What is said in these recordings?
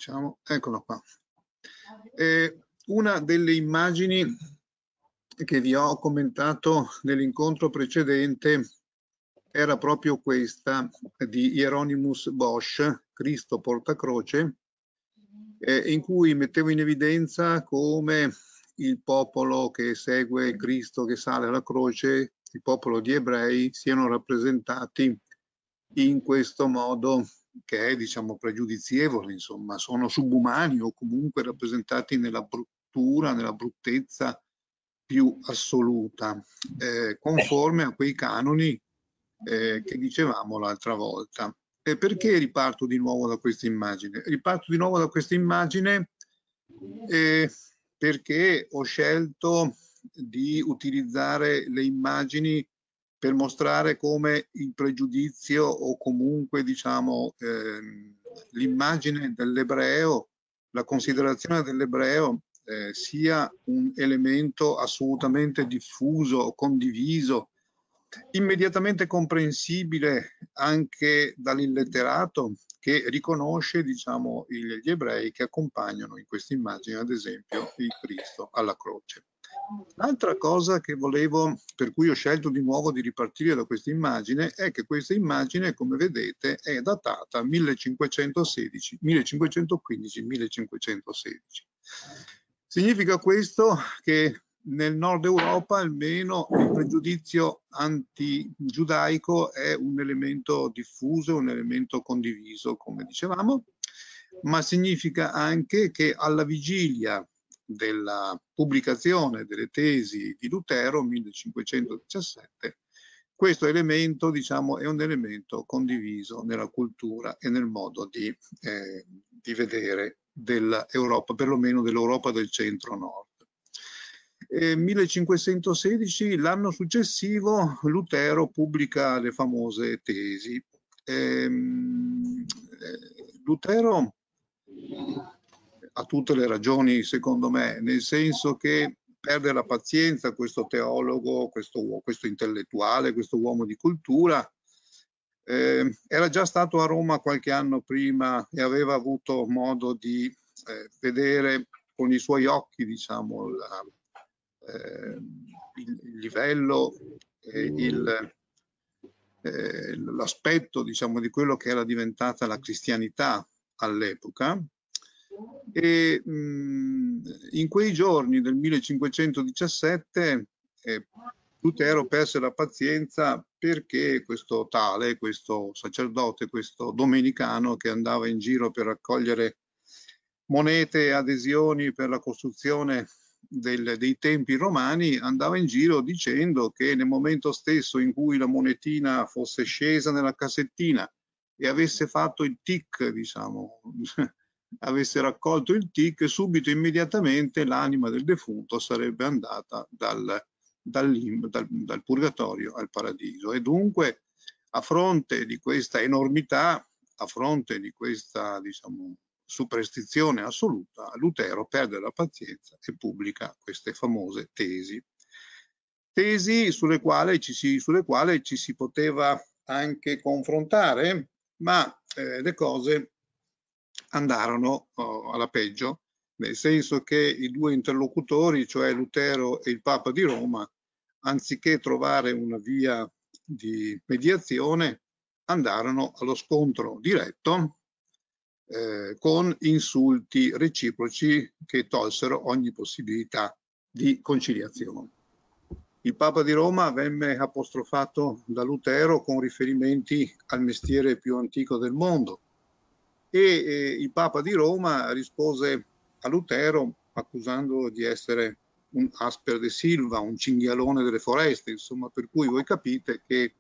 diciamo, eccola qua. Una delle immagini che vi ho commentato nell'incontro precedente era proprio questa di Hieronymus Bosch, Cristo portacroce, in cui mettevo in evidenza come il popolo che segue Cristo che sale alla croce, il popolo di ebrei, siano rappresentati in questo modo che è, diciamo, pregiudizievole, insomma, sono subumani o comunque rappresentati nella bruttura, nella bruttezza più assoluta, conforme a quei canoni che dicevamo l'altra volta. E perché riparto di nuovo da questa immagine? Riparto di nuovo da questa immagine perché ho scelto di utilizzare le immagini per mostrare come il pregiudizio o comunque, diciamo, l'immagine dell'ebreo, la considerazione dell'ebreo sia un elemento assolutamente diffuso, condiviso, immediatamente comprensibile anche dall'illetterato che riconosce, diciamo, gli ebrei che accompagnano in questa immagine, ad esempio, il Cristo alla croce. L'altra cosa che volevo, per cui ho scelto di nuovo di ripartire da questa immagine, è che questa immagine, come vedete, è datata 1516, 1515, 1516. Significa questo che nel nord Europa almeno il pregiudizio anti-giudaico è un elemento diffuso, un elemento condiviso, come dicevamo, ma significa anche che alla vigilia della pubblicazione delle tesi di Lutero, 1517, questo elemento, diciamo, è un elemento condiviso nella cultura e nel modo di vedere dell'Europa, perlomeno dell'Europa del centro-nord. 1516, l'anno successivo, Lutero pubblica le famose tesi. Lutero ha tutte le ragioni, secondo me, nel senso che perde la pazienza questo teologo, questo intellettuale, questo uomo di cultura. Era già stato a Roma qualche anno prima e aveva avuto modo di vedere con i suoi occhi, diciamo, il livello, l'aspetto, diciamo, di quello che era diventata la cristianità all'epoca. E in quei giorni del 1517 Lutero perse la pazienza perché questo tale, questo sacerdote, questo domenicano che andava in giro per raccogliere monete e adesioni per la costruzione dei templi romani, andava in giro dicendo che nel momento stesso in cui la monetina fosse scesa nella cassettina e avesse fatto il tic, diciamo, avesse raccolto il tic, subito immediatamente l'anima del defunto sarebbe andata dal purgatorio al paradiso. E dunque, a fronte di questa enormità, a fronte di questa, diciamo, superstizione assoluta, Lutero perde la pazienza e pubblica queste famose tesi. Tesi sulle quali ci si poteva anche confrontare, ma le cose andarono alla peggio, nel senso che i due interlocutori, cioè Lutero e il Papa di Roma, anziché trovare una via di mediazione, andarono allo scontro diretto con insulti reciproci che tolsero ogni possibilità di conciliazione. Il Papa di Roma venne apostrofato da Lutero con riferimenti al mestiere più antico del mondo e il Papa di Roma rispose a Lutero accusandolo di essere un Asper de Silva, un cinghialone delle foreste, insomma, per cui voi capite che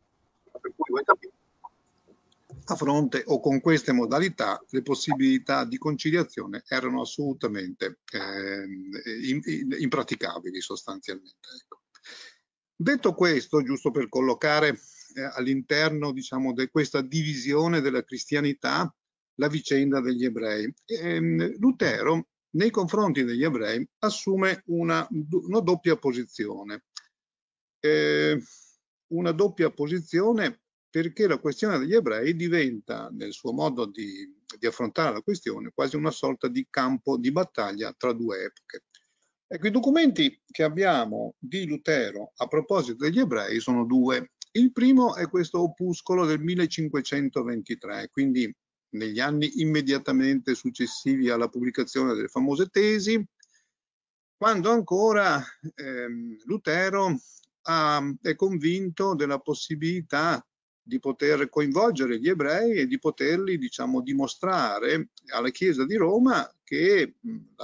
a fronte o con queste modalità le possibilità di conciliazione erano assolutamente impraticabili sostanzialmente. Ecco. Detto questo, giusto per collocare all'interno, diciamo, di questa divisione della cristianità la vicenda degli ebrei, Lutero nei confronti degli ebrei assume una doppia posizione. Una doppia posizione perché la questione degli ebrei diventa, nel suo modo di affrontare la questione, quasi una sorta di campo di battaglia tra due epoche. Ecco, i documenti che abbiamo di Lutero a proposito degli ebrei sono due. Il primo è questo opuscolo del 1523, quindi negli anni immediatamente successivi alla pubblicazione delle famose tesi, quando ancora Lutero è convinto della possibilità di poter coinvolgere gli ebrei e di poterli, diciamo, dimostrare alla Chiesa di Roma che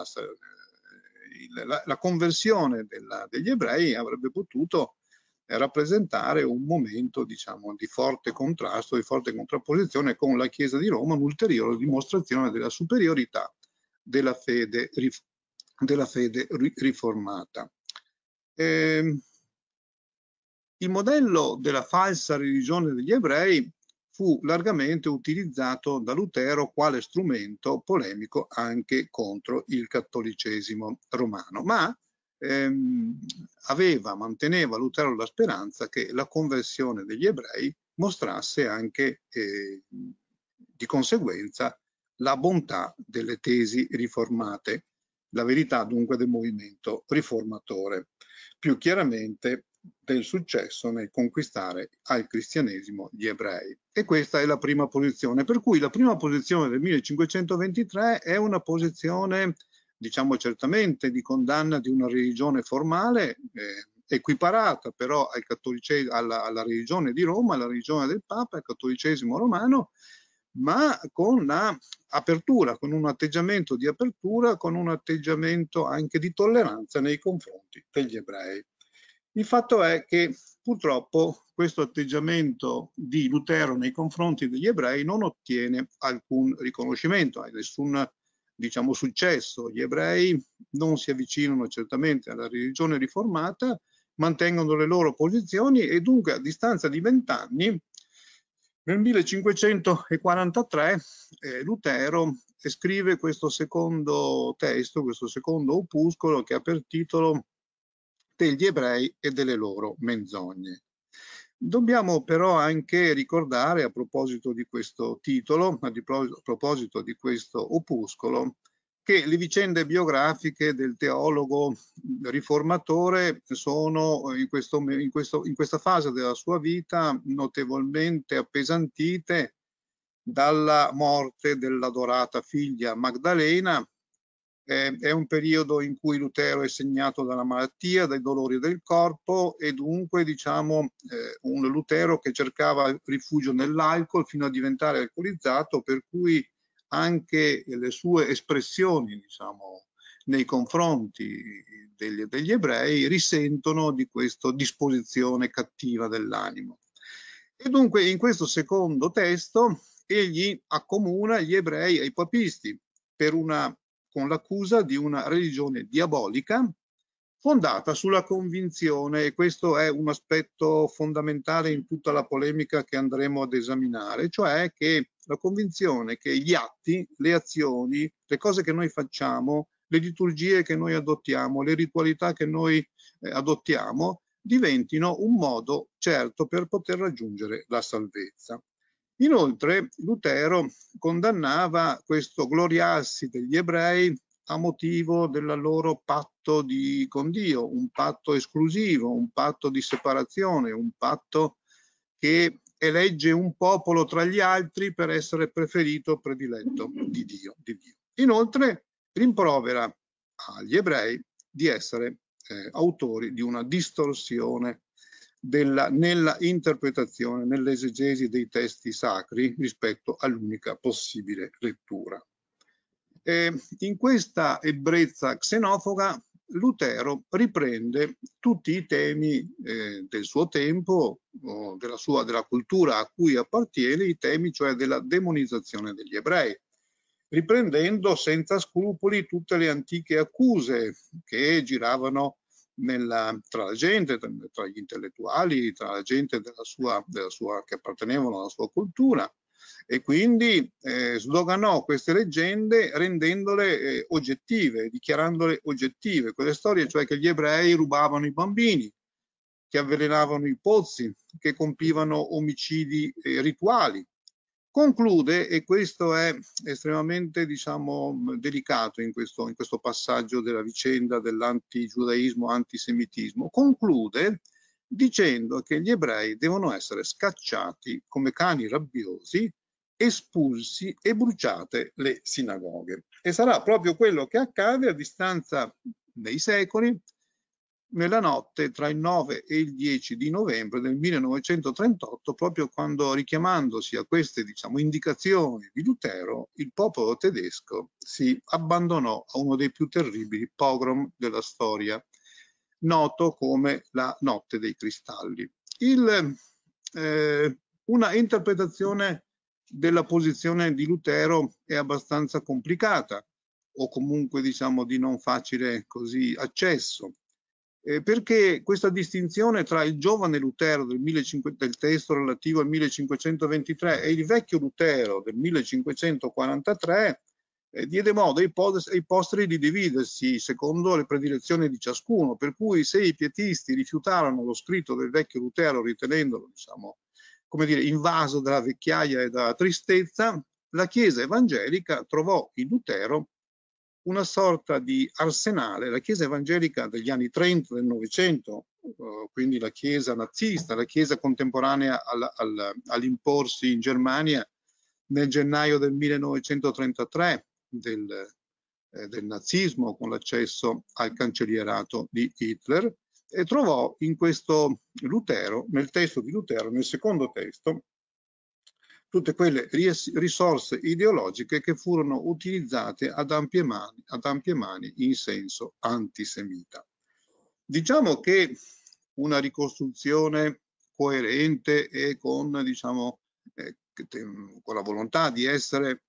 la conversione degli ebrei avrebbe potuto rappresentare un momento, diciamo, di forte contrasto, di forte contrapposizione con la Chiesa di Roma, un'ulteriore dimostrazione della superiorità della fede riformata. Il modello della falsa religione degli ebrei fu largamente utilizzato da Lutero quale strumento polemico anche contro il cattolicesimo romano, ma manteneva Lutero la speranza che la conversione degli ebrei mostrasse anche di conseguenza la bontà delle tesi riformate, la verità dunque del movimento riformatore, più chiaramente del successo nel conquistare al cristianesimo gli ebrei. E questa è la prima posizione, per cui la prima posizione del 1523 è una posizione, diciamo, certamente di condanna di una religione formale, equiparata però alla religione di Roma, alla religione del Papa, al cattolicesimo romano, ma con l'apertura, con un atteggiamento di apertura, con un atteggiamento anche di tolleranza nei confronti degli ebrei. Il fatto è che purtroppo questo atteggiamento di Lutero nei confronti degli ebrei non ottiene alcun riconoscimento, nessun, diciamo, successo. Gli ebrei non si avvicinano certamente alla religione riformata, mantengono le loro posizioni e dunque a distanza di 20 anni, nel 1543, Lutero scrive questo secondo testo, questo secondo opuscolo che ha per titolo degli ebrei e delle loro menzogne. Dobbiamo però anche ricordare, a proposito di questo titolo, a proposito di questo opuscolo, che le vicende biografiche del teologo riformatore sono in questa fase della sua vita notevolmente appesantite dalla morte dell'adorata figlia Magdalena. È un periodo in cui Lutero è segnato dalla malattia, dai dolori del corpo e dunque, diciamo, un Lutero che cercava rifugio nell'alcol fino a diventare alcolizzato, per cui anche le sue espressioni, diciamo, nei confronti degli ebrei risentono di questa disposizione cattiva dell'animo. E dunque in questo secondo testo egli accomuna gli ebrei ai papisti con l'accusa di una religione diabolica fondata sulla convinzione, e questo è un aspetto fondamentale in tutta la polemica che andremo ad esaminare, cioè che la convinzione che gli atti, le azioni, le cose che noi facciamo, le liturgie che noi adottiamo, le ritualità che noi adottiamo, diventino un modo certo per poter raggiungere la salvezza. Inoltre Lutero condannava questo gloriarsi degli ebrei a motivo del loro patto con Dio, un patto esclusivo, un patto di separazione, un patto che elegge un popolo tra gli altri per essere preferito, prediletto di Dio. Inoltre rimprovera agli ebrei di essere autori di una distorsione nella interpretazione, nell'esegesi dei testi sacri rispetto all'unica possibile lettura. In questa ebbrezza xenofoga Lutero riprende tutti i temi del suo tempo, della cultura a cui appartiene, i temi cioè della demonizzazione degli ebrei, riprendendo senza scrupoli tutte le antiche accuse che giravano tra la gente, tra gli intellettuali, tra la gente che appartenevano alla sua cultura, e quindi sdoganò queste leggende rendendole oggettive, dichiarandole oggettive, quelle storie cioè che gli ebrei rubavano i bambini, che avvelenavano i pozzi, che compivano omicidi rituali. Conclude, e questo è estremamente, diciamo, delicato in questo passaggio della vicenda dell'antigiudaismo, antisemitismo, conclude dicendo che gli ebrei devono essere scacciati come cani rabbiosi, espulsi e bruciate le sinagoghe. E sarà proprio quello che accade a distanza dei secoli, nella notte tra il 9 e il 10 di novembre del 1938, proprio quando, richiamandosi a queste, diciamo, indicazioni di Lutero, il popolo tedesco si abbandonò a uno dei più terribili pogrom della storia, noto come la Notte dei Cristalli. Una interpretazione della posizione di Lutero è abbastanza complicata, o comunque, diciamo, di non facile così accesso, perché questa distinzione tra il giovane Lutero del testo relativo al 1523 e il vecchio Lutero del 1543 diede modo ai posteri di dividersi secondo le predilezioni di ciascuno, per cui se i pietisti rifiutarono lo scritto del vecchio Lutero ritenendolo, diciamo, come dire, invaso dalla vecchiaia e dalla tristezza, la Chiesa evangelica trovò in Lutero una sorta di arsenale. La Chiesa evangelica degli anni 30 del Novecento, quindi la Chiesa nazista, la Chiesa contemporanea all'imporsi in Germania nel gennaio del 1933 del nazismo, con l'accesso al cancellierato di Hitler, e trovò in questo Lutero, nel testo di Lutero, nel secondo testo, tutte quelle risorse ideologiche che furono utilizzate ad ampie mani in senso antisemita. Diciamo che una ricostruzione coerente e con, diciamo, con la volontà di essere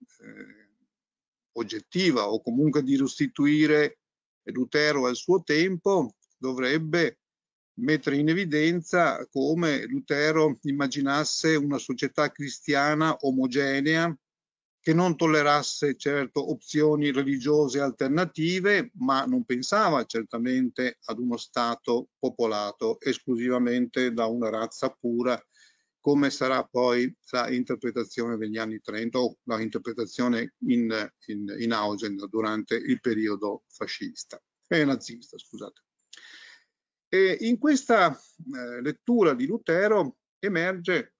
oggettiva, o comunque di restituire Lutero al suo tempo, dovrebbe mettere in evidenza come Lutero immaginasse una società cristiana omogenea che non tollerasse certo opzioni religiose alternative, ma non pensava certamente ad uno Stato popolato esclusivamente da una razza pura, come sarà poi la interpretazione degli anni 30 o la interpretazione in auge durante il periodo fascista nazista, scusate. E in questa lettura di Lutero emerge,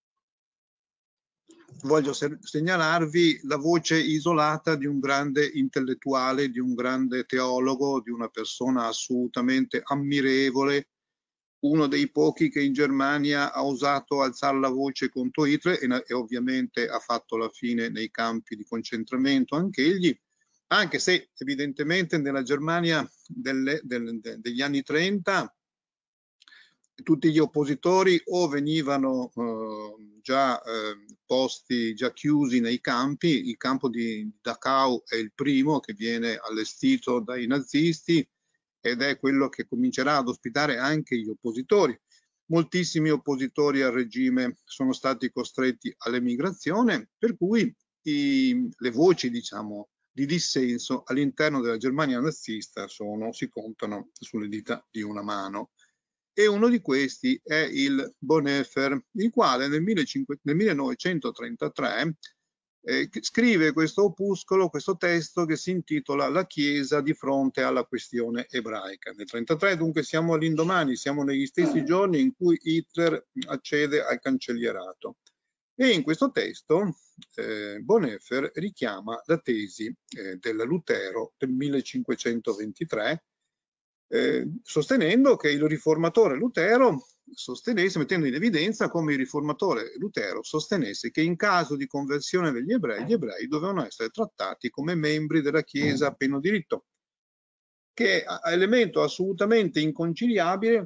voglio segnalarvi la voce isolata di un grande intellettuale, di un grande teologo, di una persona assolutamente ammirevole, uno dei pochi che in Germania ha osato alzare la voce contro Hitler e ovviamente ha fatto la fine nei campi di concentramento anche egli, anche se evidentemente nella Germania degli anni 30 tutti gli oppositori o venivano già chiusi nei campi. Il campo di Dachau è il primo che viene allestito dai nazisti ed è quello che comincerà ad ospitare anche gli oppositori. Moltissimi oppositori al regime sono stati costretti all'emigrazione, per cui le voci, diciamo, di dissenso all'interno della Germania nazista si contano sulle dita di una mano. E uno di questi è il Bonhoeffer, il quale nel 1933 scrive questo opuscolo, questo testo che si intitola La Chiesa di fronte alla questione ebraica. Nel 1933 dunque siamo all'indomani, siamo negli stessi giorni in cui Hitler accede al cancellierato. E in questo testo Bonhoeffer richiama la tesi del Lutero del 1523, sostenendo che il riformatore Lutero mettendo in evidenza come il riformatore Lutero sostenesse che in caso di conversione degli ebrei, gli ebrei dovevano essere trattati come membri della Chiesa a pieno diritto, che è elemento assolutamente inconciliabile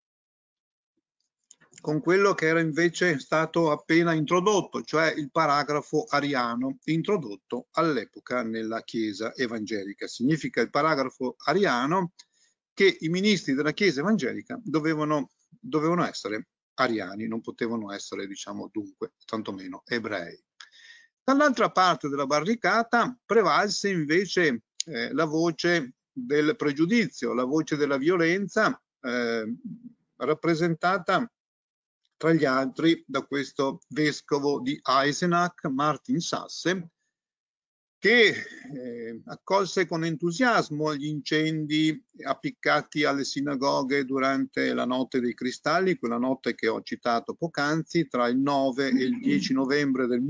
con quello che era invece stato appena introdotto, cioè il paragrafo ariano introdotto all'epoca nella Chiesa evangelica. Significa il paragrafo ariano che i ministri della Chiesa evangelica dovevano essere ariani, non potevano essere, diciamo, dunque, tantomeno ebrei. Dall'altra parte della barricata prevalse invece la voce del pregiudizio, la voce della violenza, rappresentata tra gli altri da questo vescovo di Eisenach, Martin Sasse, che accolse con entusiasmo gli incendi appiccati alle sinagoghe durante la Notte dei Cristalli, quella notte che ho citato poc'anzi, tra il 9 e il 10 novembre del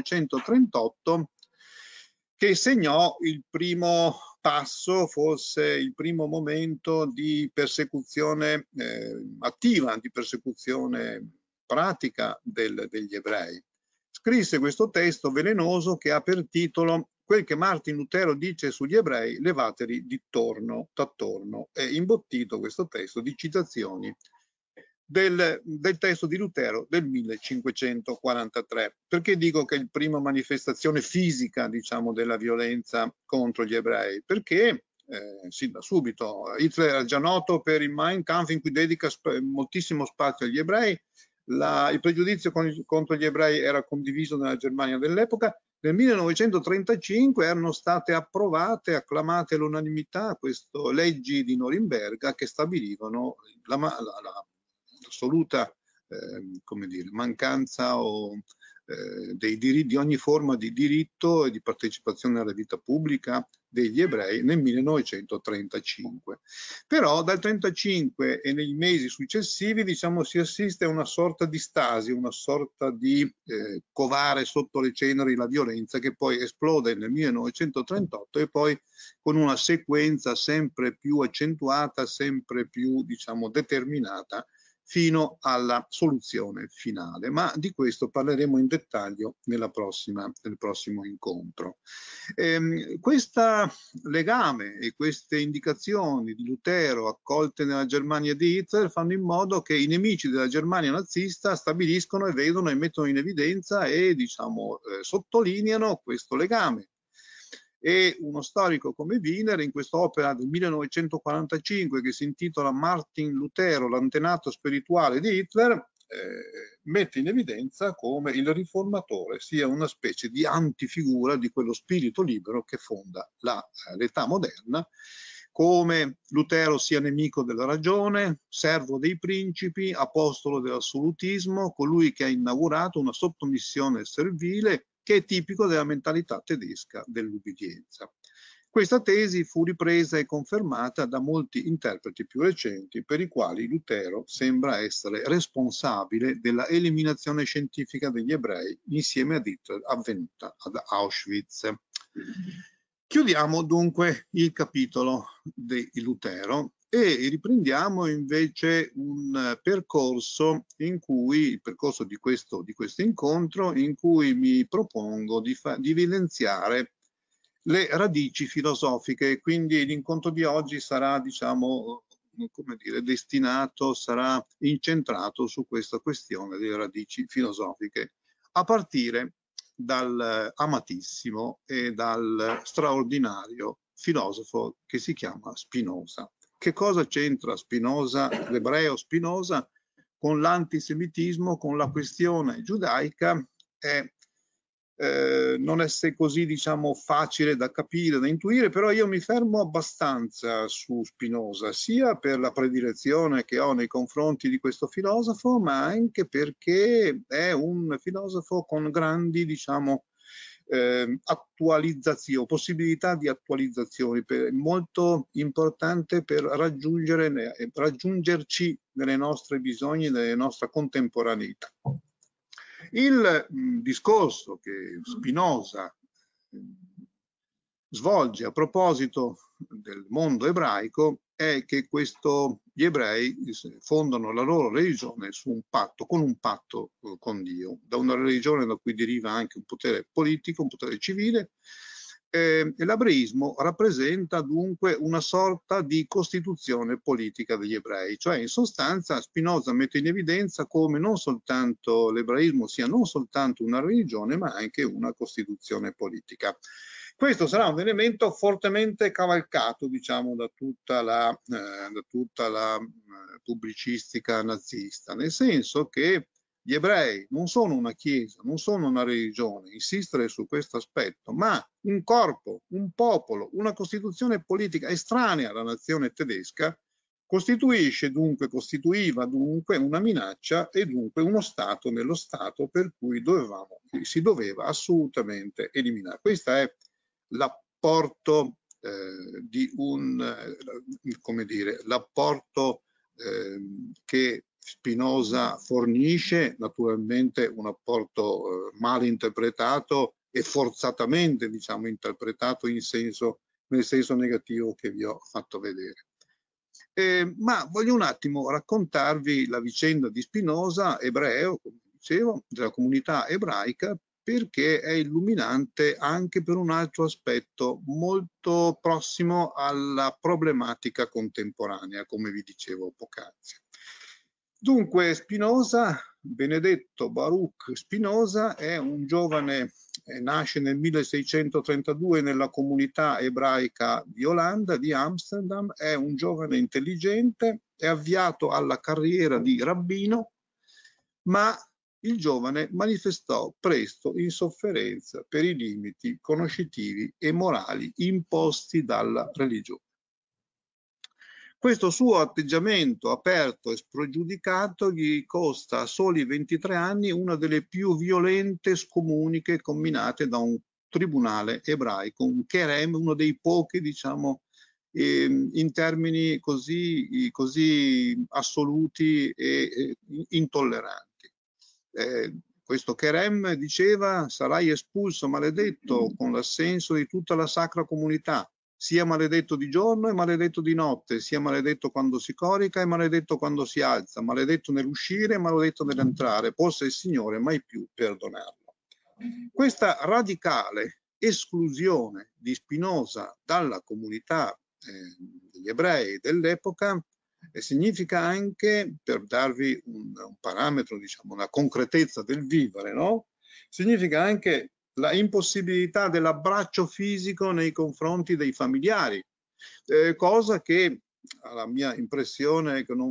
1938, che segnò il primo passo, forse il primo momento di persecuzione attiva, di persecuzione pratica degli ebrei. Scrisse questo testo velenoso che ha per titolo quel che Martin Lutero dice sugli ebrei, levateli d'attorno. È imbottito questo testo di citazioni del testo di Lutero del 1543. Perché dico che è la prima manifestazione fisica, diciamo, della violenza contro gli ebrei? Perché sin da subito Hitler è già noto per il Mein Kampf, in cui dedica moltissimo spazio agli ebrei. Il pregiudizio contro gli ebrei era condiviso nella Germania dell'epoca. Nel 1935 erano state approvate, acclamate all'unanimità, queste leggi di Norimberga che stabilivano l'assoluta come dire, mancanza dei diritti, di ogni forma di diritto e di partecipazione alla vita pubblica degli ebrei nel 1935. Però dal 1935 e nei mesi successivi, diciamo, si assiste a una sorta di stasi, una sorta di covare sotto le ceneri la violenza che poi esplode nel 1938 e poi con una sequenza sempre più accentuata, sempre più, diciamo, determinata fino alla soluzione finale, ma di questo parleremo in dettaglio nel prossimo incontro. Questo legame e queste indicazioni di Lutero accolte nella Germania di Hitler fanno in modo che i nemici della Germania nazista stabiliscono e vedono e mettono in evidenza e, diciamo, sottolineano questo legame. E uno storico come Wiener, in quest'opera del 1945 che si intitola Martin Lutero, l'antenato spirituale di Hitler, mette in evidenza come il riformatore sia una specie di antifigura di quello spirito libero che fonda l'età moderna, come Lutero sia nemico della ragione, servo dei principi, apostolo dell'assolutismo, colui che ha inaugurato una sottomissione servile che è tipico della mentalità tedesca dell'ubbidienza. Questa tesi fu ripresa e confermata da molti interpreti più recenti, per i quali Lutero sembra essere responsabile della eliminazione scientifica degli ebrei insieme ad Hitler avvenuta ad Auschwitz. Chiudiamo dunque il capitolo di Lutero e riprendiamo invece un percorso in cui, il percorso di questo incontro, in cui mi propongo di evidenziare le radici filosofiche. Quindi l'incontro di oggi sarà, diciamo, come dire, sarà incentrato su questa questione delle radici filosofiche, a partire dal amatissimo e dal straordinario filosofo che si chiama Spinoza. Che cosa c'entra Spinoza, l'ebreo Spinoza, con l'antisemitismo, con la questione giudaica? Non è così, diciamo, facile da capire, da intuire, però io mi fermo abbastanza su Spinoza, sia per la predilezione che ho nei confronti di questo filosofo, ma anche perché è un filosofo con grandi, diciamo, possibilità di attualizzazioni, molto importante per raggiungerci nelle nostre bisogni, nella nostra contemporaneità. Il discorso che Spinoza svolge a proposito del mondo ebraico è che gli ebrei fondano la loro religione su un patto, con Dio, da una religione da cui deriva anche un potere politico, un potere civile, e l'ebraismo rappresenta dunque una sorta di costituzione politica degli ebrei, cioè in sostanza Spinoza mette in evidenza come non soltanto l'ebraismo sia non soltanto una religione ma anche una costituzione politica. Questo sarà un elemento fortemente cavalcato, diciamo, da tutta la pubblicistica nazista, nel senso che gli ebrei non sono una chiesa, non sono una religione, insistere su questo aspetto, ma un corpo, un popolo, una costituzione politica estranea alla nazione tedesca, costituiva dunque una minaccia e dunque uno Stato nello Stato per cui si doveva assolutamente eliminare. Questo è l'apporto l'apporto che Spinoza fornisce, naturalmente un apporto mal interpretato e forzatamente, diciamo, interpretato nel senso negativo che vi ho fatto vedere. Ma voglio un attimo raccontarvi la vicenda di Spinoza, ebreo, come dicevo, della comunità ebraica, perché è illuminante anche per un altro aspetto molto prossimo alla problematica contemporanea, come vi dicevo poc'anzi. Dunque Spinoza, Benedetto Baruch Spinoza, è un giovane, nasce nel 1632 nella comunità ebraica di Olanda, di Amsterdam, è un giovane intelligente, è avviato alla carriera di rabbino, ma il giovane manifestò presto insofferenza per i limiti conoscitivi e morali imposti dalla religione. Questo suo atteggiamento aperto e spregiudicato gli costa a soli 23 anni una delle più violente scomuniche comminate da un tribunale ebraico, un cherem, uno dei pochi, diciamo, in termini così assoluti e intolleranti. Questo cherem diceva: sarai espulso, maledetto, con l'assenso di tutta la sacra comunità, sia maledetto di giorno e maledetto di notte, sia maledetto quando si corica e maledetto quando si alza, maledetto nell'uscire e maledetto nell'entrare, possa il Signore mai più perdonarlo. Questa radicale esclusione di Spinoza dalla comunità degli ebrei dell'epoca significa anche, per darvi un parametro, diciamo, una concretezza del vivere, no? Significa anche la impossibilità dell'abbraccio fisico nei confronti dei familiari, cosa che alla mia impressione che non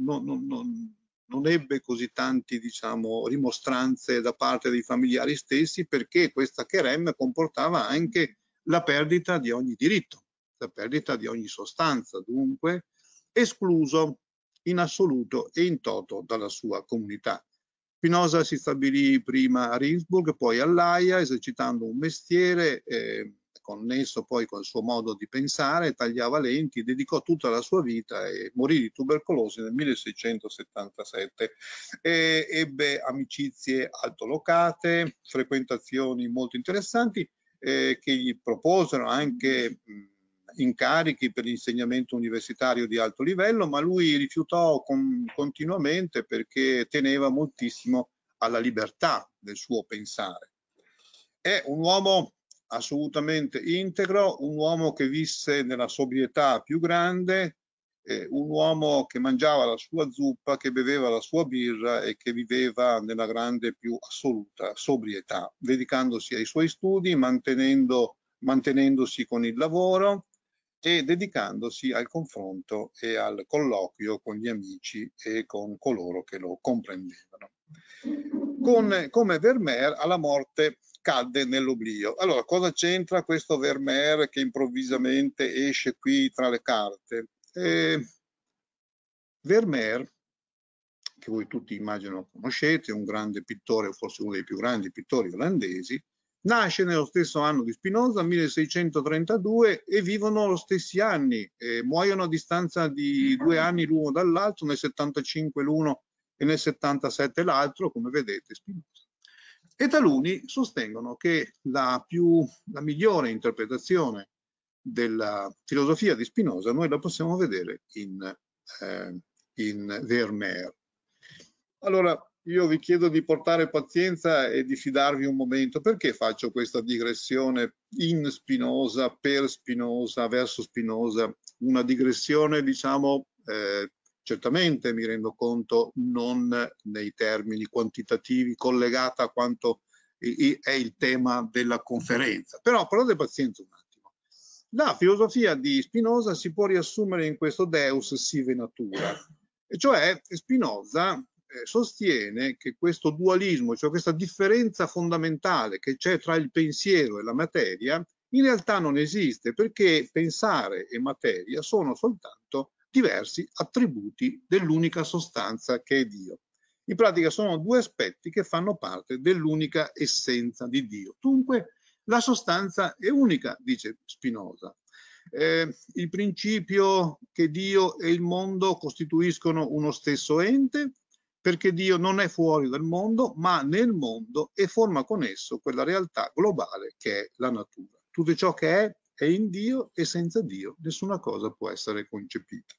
ebbe così tanti, diciamo, rimostranze da parte dei familiari stessi, perché questa cherem comportava anche la perdita di ogni diritto, la perdita di ogni sostanza, dunque escluso in assoluto e in toto dalla sua comunità. Spinoza si stabilì prima a Rimsburg, poi all'Aia, esercitando un mestiere connesso poi col suo modo di pensare, tagliava lenti, dedicò tutta la sua vita e morì di tubercolosi nel 1677. Ebbe amicizie altolocate, frequentazioni molto interessanti che gli proposero anche incarichi per l'insegnamento universitario di alto livello, ma lui rifiutò continuamente perché teneva moltissimo alla libertà del suo pensare. È un uomo assolutamente integro, un uomo che visse nella sobrietà più grande, un uomo che mangiava la sua zuppa, che beveva la sua birra e che viveva nella grande più assoluta sobrietà, dedicandosi ai suoi studi, mantenendosi con il lavoro e dedicandosi al confronto e al colloquio con gli amici e con coloro che lo comprendevano. Come Vermeer, alla morte cadde nell'oblio. Allora, cosa c'entra questo Vermeer che improvvisamente esce qui tra le carte? Vermeer, che voi tutti immagino conoscete, un grande pittore, forse uno dei più grandi pittori olandesi, nasce nello stesso anno di Spinoza, 1632, e vivono lo stessi anni, muoiono a distanza di 2 anni l'uno dall'altro, nel 75 l'uno e nel 77 l'altro, come vedete, Spinoza. E taluni sostengono che la migliore interpretazione della filosofia di Spinoza noi la possiamo vedere in Vermeer. Allora, io vi chiedo di portare pazienza e di fidarvi un momento. Perché faccio questa digressione in Spinoza, per Spinoza, verso Spinoza? Una digressione, diciamo, certamente mi rendo conto non nei termini quantitativi, collegata a quanto è il tema della conferenza. Però provate pazienza un attimo. La filosofia di Spinoza si può riassumere in questo Deus sive natura, e cioè Spinoza sostiene che questo dualismo, cioè questa differenza fondamentale che c'è tra il pensiero e la materia, in realtà non esiste, perché pensare e materia sono soltanto diversi attributi dell'unica sostanza che è Dio. In pratica sono due aspetti che fanno parte dell'unica essenza di Dio. Dunque la sostanza è unica, dice Spinoza. Il principio che Dio e il mondo costituiscono uno stesso ente, perché Dio non è fuori dal mondo, ma nel mondo e forma con esso quella realtà globale che è la natura. Tutto ciò che è in Dio e senza Dio nessuna cosa può essere concepita.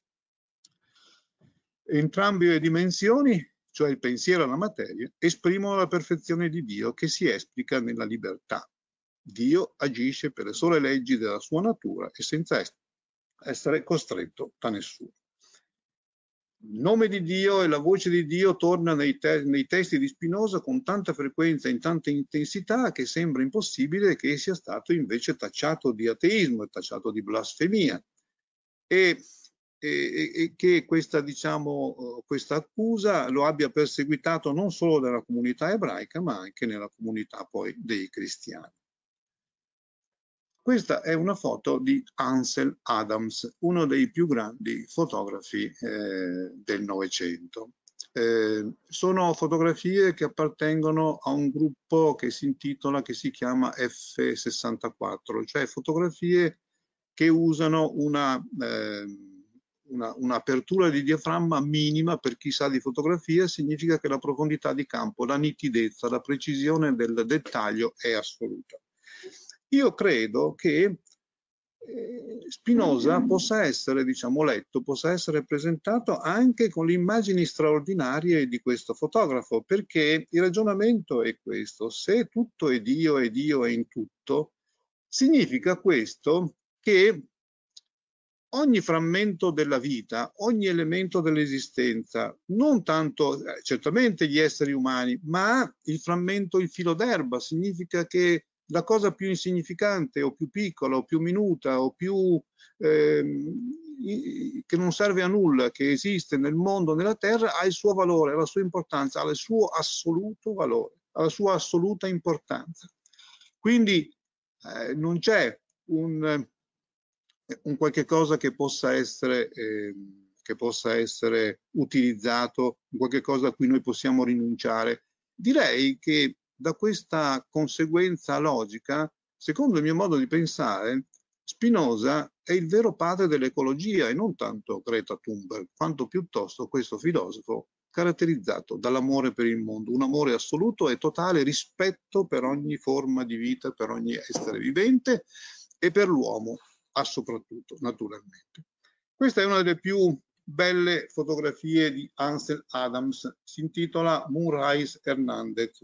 Entrambe le dimensioni, cioè il pensiero e la materia, esprimono la perfezione di Dio che si esplica nella libertà. Dio agisce per le sole leggi della sua natura e senza essere costretto da nessuno. Il nome di Dio e la voce di Dio torna nei testi di Spinoza con tanta frequenza e in tanta intensità che sembra impossibile che sia stato invece tacciato di ateismo e tacciato di blasfemia. E che questa, diciamo, questa accusa lo abbia perseguitato non solo nella comunità ebraica, ma anche nella comunità poi dei cristiani. Questa è una foto di Ansel Adams, uno dei più grandi fotografi del Novecento. Sono fotografie che appartengono a un gruppo che si chiama F64, cioè fotografie che usano un'apertura di diaframma minima. Per chi sa di fotografia, significa che la profondità di campo, la nitidezza, la precisione del dettaglio è assoluta. Io credo che Spinoza possa essere, diciamo, letto, possa essere presentato anche con le immagini straordinarie di questo fotografo, perché il ragionamento è questo: se tutto è Dio e Dio è in tutto, significa questo che ogni frammento della vita, ogni elemento dell'esistenza, non tanto certamente gli esseri umani, ma il frammento, il filo d'erba, significa che la cosa più insignificante o più piccola o più minuta o più che non serve a nulla, che esiste nel mondo, nella terra, ha il suo valore, ha la sua importanza, ha il suo assoluto valore, ha la sua assoluta importanza. Quindi non c'è un qualche cosa che possa essere utilizzato, qualche cosa a cui noi possiamo rinunciare. Direi che da questa conseguenza logica, secondo il mio modo di pensare, Spinoza è il vero padre dell'ecologia e non tanto Greta Thunberg, quanto piuttosto questo filosofo caratterizzato dall'amore per il mondo, un amore assoluto e totale rispetto per ogni forma di vita, per ogni essere vivente e per l'uomo soprattutto, naturalmente. Questa è una delle più belle fotografie di Ansel Adams, si intitola Moonrise Hernandez,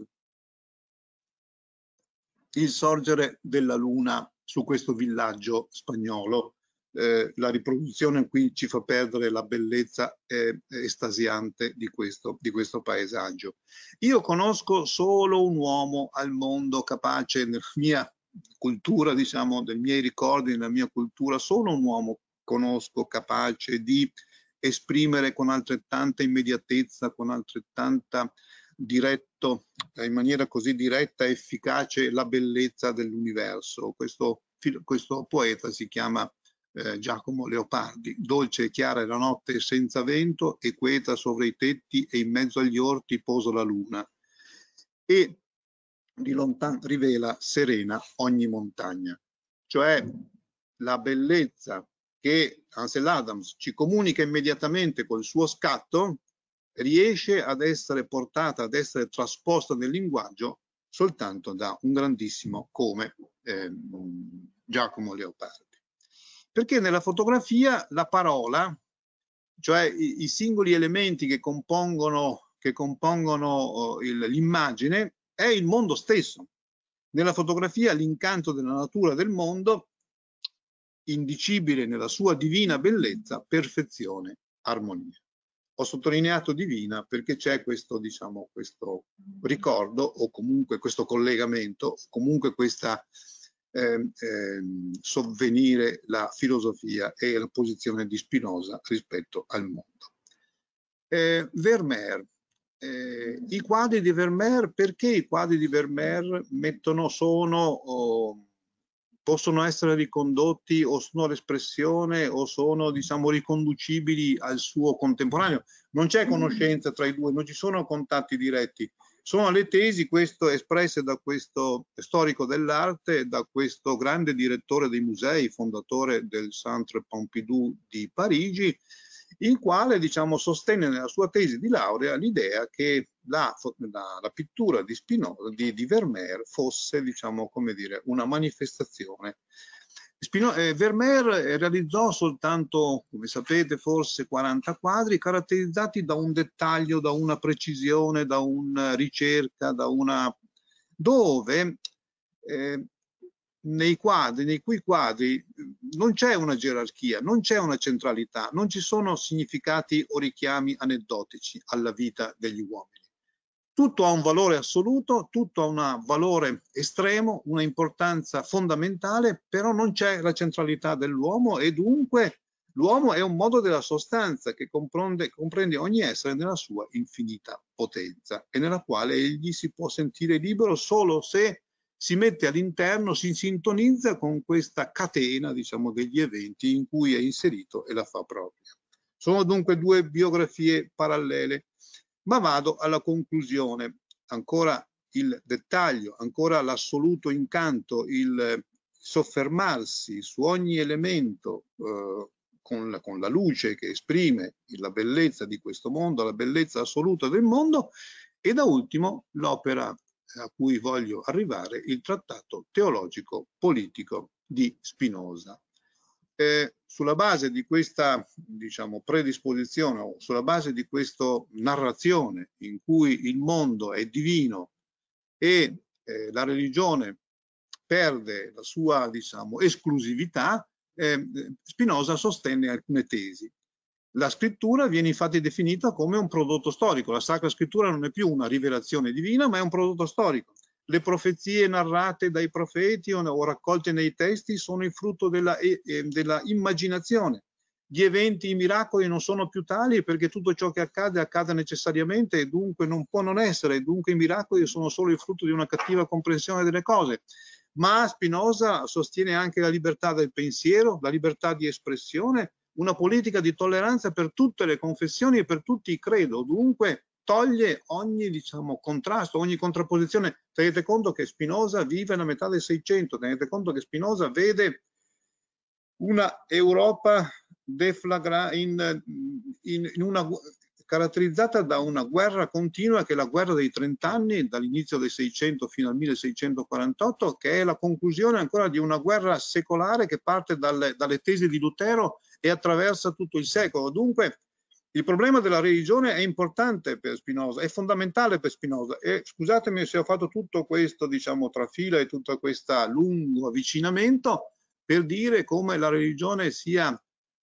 il sorgere della luna su questo villaggio spagnolo. La riproduzione qui ci fa perdere la bellezza estasiante di questo paesaggio. Io conosco solo un uomo al mondo capace, nella mia cultura, diciamo, dei miei ricordi, nella mia cultura, solo un uomo conosco capace di esprimere con altrettanta immediatezza, con altrettanta in maniera così diretta e efficace la bellezza dell'universo. Questo poeta si chiama Giacomo Leopardi. Dolce e chiara è la notte senza vento e quieta sopra i tetti e in mezzo agli orti posa la luna e di lontano rivela serena ogni montagna. Cioè la bellezza che Ansel Adams ci comunica immediatamente col suo scatto riesce ad essere portata, ad essere trasposta nel linguaggio soltanto da un grandissimo come Giacomo Leopardi. Perché nella fotografia la parola, cioè i singoli elementi che compongono l'immagine, è il mondo stesso. Nella fotografia l'incanto della natura del mondo, indicibile nella sua divina bellezza, perfezione, armonia. Ho sottolineato divina perché c'è questo, diciamo, questo ricordo o comunque questo collegamento, comunque questa sovvenire la filosofia e la posizione di Spinoza rispetto al mondo. Vermeer. I quadri di Vermeer, perché i quadri di Vermeer possono essere ricondotti o sono l'espressione o sono, diciamo, riconducibili al suo contemporaneo. Non c'è conoscenza tra i due, non ci sono contatti diretti. Sono le tesi espresse da questo storico dell'arte, da questo grande direttore dei musei, fondatore del Centre Pompidou di Parigi, il quale, diciamo, sostenne nella sua tesi di laurea l'idea che la pittura di Spinoza, di Vermeer, fosse, diciamo, come dire, una manifestazione. Vermeer realizzò soltanto, come sapete, forse 40 quadri caratterizzati da un dettaglio, da una precisione, da una ricerca, dove nei cui quadri non c'è una gerarchia, non c'è una centralità, non ci sono significati o richiami aneddotici alla vita degli uomini. Tutto ha un valore assoluto, tutto ha un valore estremo, una importanza fondamentale, però non c'è la centralità dell'uomo e dunque l'uomo è un modo della sostanza che comprende ogni essere nella sua infinita potenza e nella quale egli si può sentire libero solo se si mette all'interno, si sintonizza con questa catena, diciamo, degli eventi in cui è inserito e la fa propria. Sono dunque due biografie parallele. Ma vado alla conclusione, ancora il dettaglio, ancora l'assoluto incanto, il soffermarsi su ogni elemento con la luce che esprime la bellezza di questo mondo, la bellezza assoluta del mondo, e da ultimo l'opera a cui voglio arrivare, il trattato teologico politico di Spinoza. Sulla base di questa, diciamo, predisposizione o sulla base di questa narrazione in cui il mondo è divino e la religione perde la sua, diciamo, esclusività, Spinoza sostenne alcune tesi. La scrittura viene infatti definita come un prodotto storico. La Sacra Scrittura non è più una rivelazione divina, ma è un prodotto storico. Le profezie narrate dai profeti o raccolte nei testi sono il frutto della immaginazione. Gli eventi, i miracoli non sono più tali perché tutto ciò che accade necessariamente e dunque non può non essere. Dunque i miracoli sono solo il frutto di una cattiva comprensione delle cose. Ma Spinoza sostiene anche la libertà del pensiero, la libertà di espressione, una politica di tolleranza per tutte le confessioni e per tutti i credo. Dunque toglie ogni, diciamo, contrasto, ogni contrapposizione. Tenete conto che Spinoza vive nella metà del Seicento, tenete conto che Spinoza vede una Europa caratterizzata da una guerra continua, che è la guerra dei 30 anni, dall'inizio del 600 fino al 1648, che è la conclusione ancora di una guerra secolare che parte dalle tesi di Lutero e attraversa tutto il secolo. Dunque il problema della religione è importante per Spinoza, è fondamentale per Spinoza, e scusatemi se ho fatto tutto questo, diciamo, trafila e tutto questo lungo avvicinamento per dire come la religione sia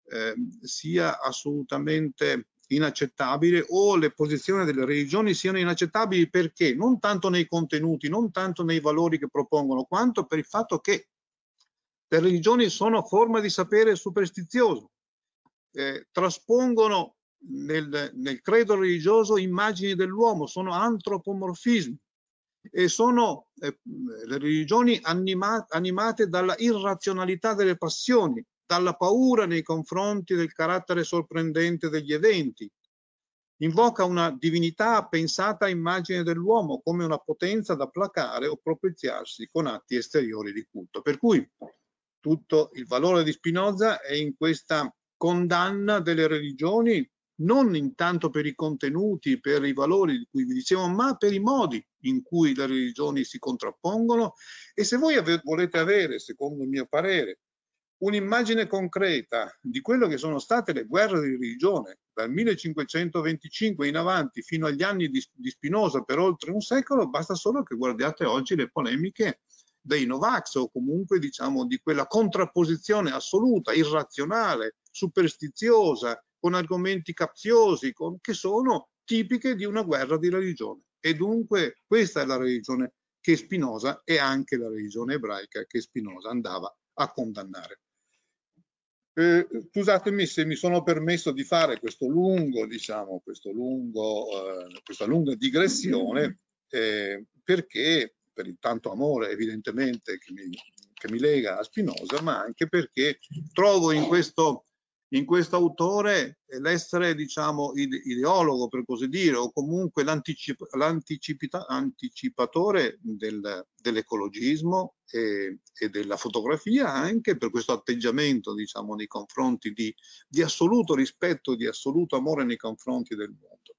assolutamente inaccettabile, o le posizioni delle religioni siano inaccettabili, perché non tanto nei contenuti, non tanto nei valori che propongono, quanto per il fatto che le religioni sono forma di sapere superstizioso, traspongono nel credo religioso immagini dell'uomo, sono antropomorfismi e sono le religioni animate dalla irrazionalità delle passioni, dalla paura nei confronti del carattere sorprendente degli eventi. Invoca una divinità pensata a immagine dell'uomo come una potenza da placare o propiziarsi con atti esteriori di culto. Per cui tutto il valore di Spinoza è in questa condanna delle religioni, non intanto per i contenuti, per i valori di cui vi dicevo, ma per i modi in cui le religioni si contrappongono. E se voi volete avere, secondo il mio parere, un'immagine concreta di quello che sono state le guerre di religione dal 1525 in avanti fino agli anni di Spinoza per oltre un secolo, basta solo che guardiate oggi le polemiche dei Novax, o comunque, diciamo, di quella contrapposizione assoluta, irrazionale, superstiziosa, con argomenti capziosi, che sono tipiche di una guerra di religione. E dunque questa è la religione che Spinoza, e anche la religione ebraica che Spinoza andava a condannare. Scusatemi se mi sono permesso di fare questo lungo, diciamo, questa lunga digressione, perché per il tanto amore evidentemente che che mi lega a Spinoza, ma anche perché trovo in questo autore l'essere, diciamo, ideologo, per così dire, o comunque l'anticipatore dell'ecologismo e della fotografia, anche per questo atteggiamento, diciamo, nei confronti di assoluto rispetto, di assoluto amore nei confronti del mondo.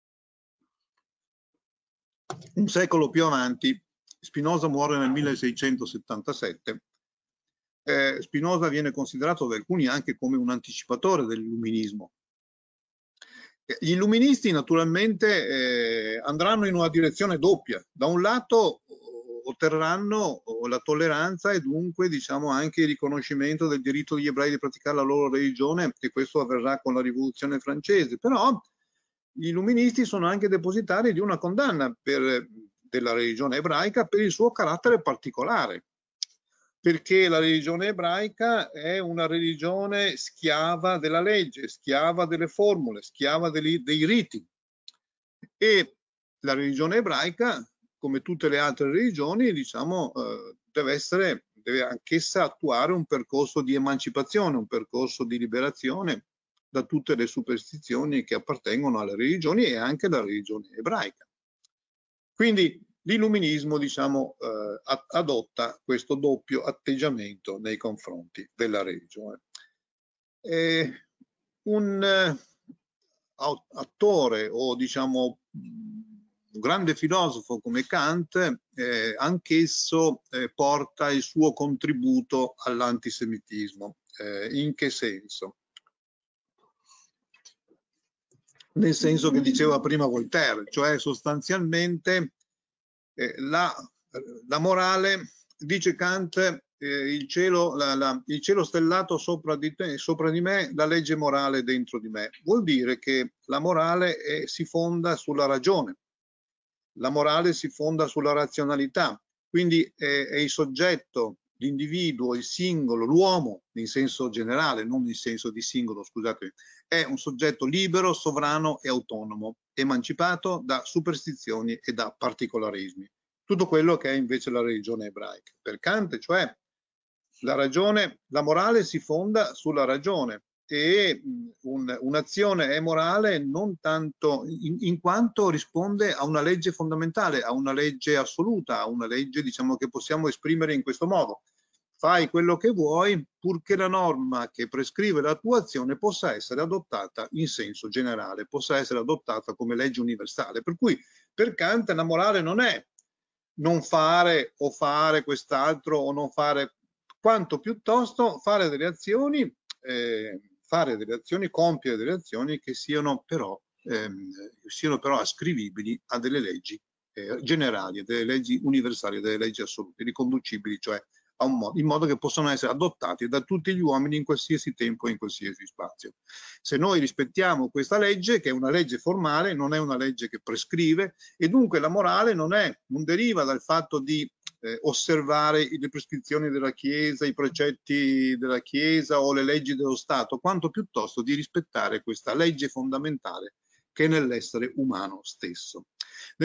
Un secolo più avanti, Spinoza muore nel 1677. Spinoza viene considerato da alcuni anche come un anticipatore dell'illuminismo. Gli illuministi naturalmente andranno in una direzione doppia. Da un lato otterranno la tolleranza e dunque, diciamo, anche il riconoscimento del diritto degli ebrei di praticare la loro religione, e questo avverrà con la rivoluzione francese. Però gli illuministi sono anche depositari di una condanna della religione ebraica per il suo carattere particolare, perché la religione ebraica è una religione schiava della legge, schiava delle formule, schiava dei riti. E la religione ebraica, come tutte le altre religioni, diciamo, deve anch'essa attuare un percorso di emancipazione, un percorso di liberazione da tutte le superstizioni che appartengono alle religioni e anche alla religione ebraica. Quindi l'illuminismo, diciamo, adotta questo doppio atteggiamento nei confronti della religione. Un attore o, diciamo, un grande filosofo come Kant, anch'esso porta il suo contributo all'antisemitismo. In che senso? Nel senso che diceva prima Voltaire, cioè sostanzialmente la morale, dice Kant, il cielo stellato sopra di me, la legge morale dentro di me. Vuol dire che la morale si fonda sulla ragione, la morale si fonda sulla razionalità, quindi è il soggetto, l'individuo, il singolo, l'uomo in senso generale, non in senso di singolo, scusate, è un soggetto libero, sovrano e autonomo, emancipato da superstizioni e da particolarismi. Tutto quello che è invece la religione ebraica. Per Kant, cioè, la morale si fonda sulla ragione, e un'azione è morale non tanto in quanto risponde a una legge fondamentale, a una legge assoluta, a una legge, diciamo, che possiamo esprimere in questo modo. Fai quello che vuoi, purché la norma che prescrive la tua azione possa essere adottata in senso generale, possa essere adottata come legge universale. Per cui per Kant la morale non è non fare o fare quest'altro o non fare, quanto piuttosto fare delle azioni, compiere delle azioni che siano però ascrivibili a delle leggi generali, a delle leggi universali, a delle leggi assolute, riconducibili, cioè a in modo che possano essere adottati da tutti gli uomini in qualsiasi tempo e in qualsiasi spazio. Se noi rispettiamo questa legge, che è una legge formale, non è una legge che prescrive, e dunque la morale non deriva dal fatto di osservare le prescrizioni della Chiesa, i precetti della Chiesa o le leggi dello Stato, quanto piuttosto di rispettare questa legge fondamentale che è nell'essere umano stesso. Nel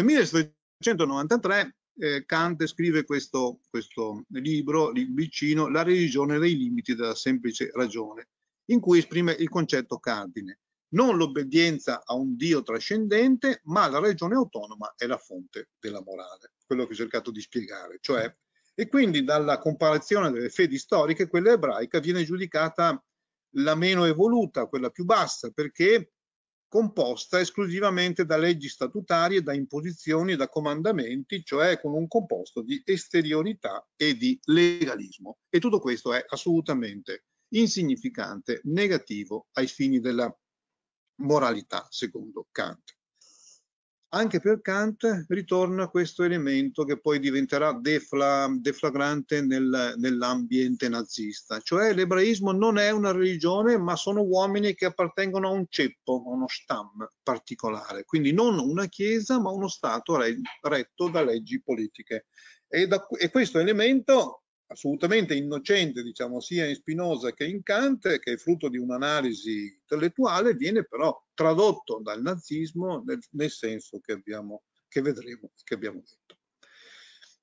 1793 Kant scrive questo libro, vicino, La religione dei limiti della semplice ragione, in cui esprime il concetto cardine. Non l'obbedienza a un Dio trascendente, ma la ragione autonoma è la fonte della morale. Quello che ho cercato di spiegare. Cioè, e quindi dalla comparazione delle fedi storiche, quella ebraica viene giudicata la meno evoluta, quella più bassa, perché composta esclusivamente da leggi statutarie, da imposizioni, da comandamenti, cioè con un composto di esteriorità e di legalismo. E tutto questo è assolutamente insignificante, negativo ai fini della moralità, secondo Kant. Anche per Kant ritorna questo elemento che poi diventerà deflagrante nell'ambiente nazista, cioè l'ebraismo non è una religione, ma sono uomini che appartengono a un ceppo, a uno stamm particolare, quindi non una chiesa, ma uno stato retto da leggi politiche. E questo elemento assolutamente innocente, diciamo, sia in Spinoza che in Kant, che è frutto di un'analisi intellettuale, viene però tradotto dal nazismo nel senso che vedremo, che abbiamo detto.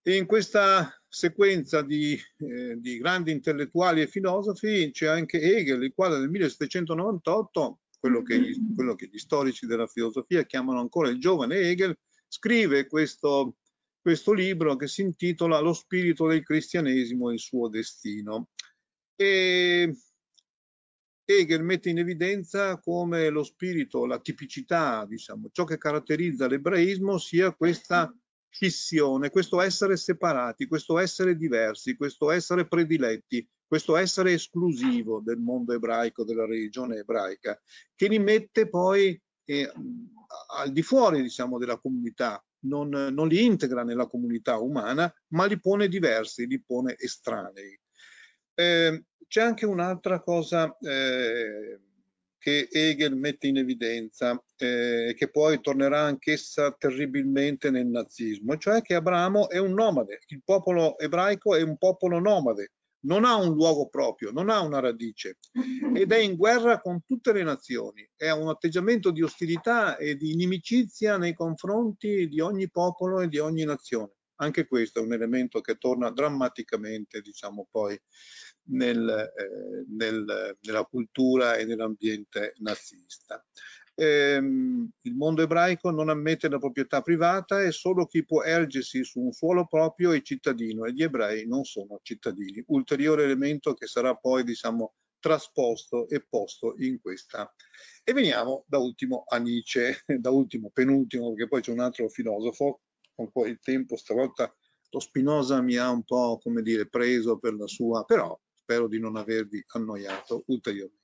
E in questa sequenza di grandi intellettuali e filosofi c'è anche Hegel, il quale nel 1798, quello che gli storici della filosofia chiamano ancora il giovane Hegel, scrive questo libro che si intitola Lo spirito del cristianesimo e il suo destino. E Hegel mette in evidenza come lo spirito, la tipicità, diciamo, ciò che caratterizza l'ebraismo sia questa scissione, questo essere separati, questo essere diversi, questo essere prediletti, questo essere esclusivo del mondo ebraico, della religione ebraica, che li mette poi al di fuori, diciamo, della comunità, non li integra nella comunità umana, ma li pone diversi, li pone estranei. C'è anche un'altra cosa che Hegel mette in evidenza, che poi tornerà anch'essa terribilmente nel nazismo, cioè che Abramo è un nomade, il popolo ebraico è un popolo nomade, non ha un luogo proprio, non ha una radice ed è in guerra con tutte le nazioni, è un atteggiamento di ostilità e di inimicizia nei confronti di ogni popolo e di ogni nazione. Anche questo è un elemento che torna drammaticamente, diciamo, poi nella cultura e nell'ambiente nazista. Il mondo ebraico non ammette la proprietà privata e solo chi può ergersi su un suolo proprio è cittadino e gli ebrei non sono cittadini. Ulteriore elemento che sarà poi, diciamo, trasposto e posto in questa. E veniamo da ultimo a Nietzsche, da ultimo, penultimo, perché poi c'è un altro filosofo, con cui il tempo stavolta lo Spinoza mi ha un po', come dire, preso per la sua, però spero di non avervi annoiato ulteriormente.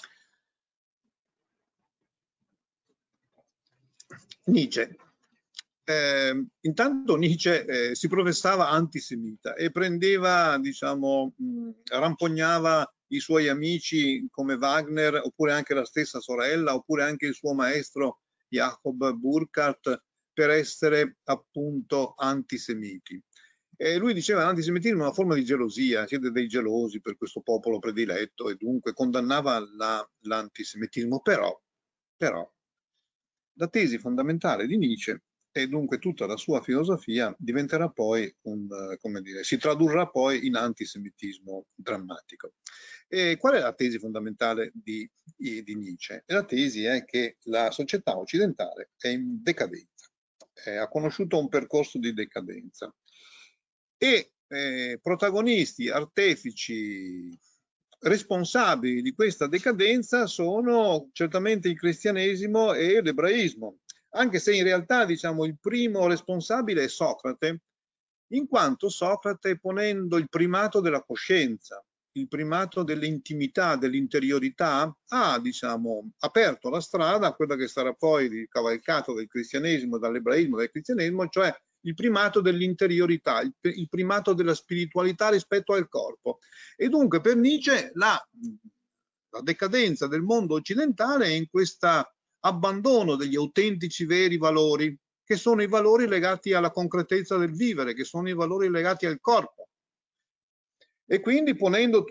Nietzsche. Intanto Nietzsche si professava antisemita e prendeva, diciamo, rampognava i suoi amici come Wagner, oppure anche la stessa sorella, oppure anche il suo maestro Jacob Burckhardt, per essere appunto antisemiti. E lui diceva che l'antisemitismo è una forma di gelosia, siete dei gelosi per questo popolo prediletto, e dunque condannava l'antisemitismo. Però la tesi fondamentale di Nietzsche e dunque tutta la sua filosofia diventerà poi come dire, si tradurrà poi in antisemitismo drammatico. E qual è la tesi fondamentale di Nietzsche? La tesi è che la società occidentale è in decadenza, ha conosciuto un percorso di decadenza e protagonisti, artefici, responsabili di questa decadenza sono certamente il cristianesimo e l'ebraismo, anche se in realtà, diciamo, il primo responsabile è Socrate, in quanto Socrate, ponendo il primato della coscienza, il primato dell'intimità, dell'interiorità, ha, diciamo, aperto la strada a quella che sarà poi il cavalcato del cristianesimo, dall'ebraismo, dal cristianesimo, cioè il primato dell'interiorità, il primato della spiritualità rispetto al corpo. E dunque per Nietzsche la decadenza del mondo occidentale è in questo abbandono degli autentici veri valori, che sono i valori legati alla concretezza del vivere, che sono i valori legati al corpo. E quindi ponendo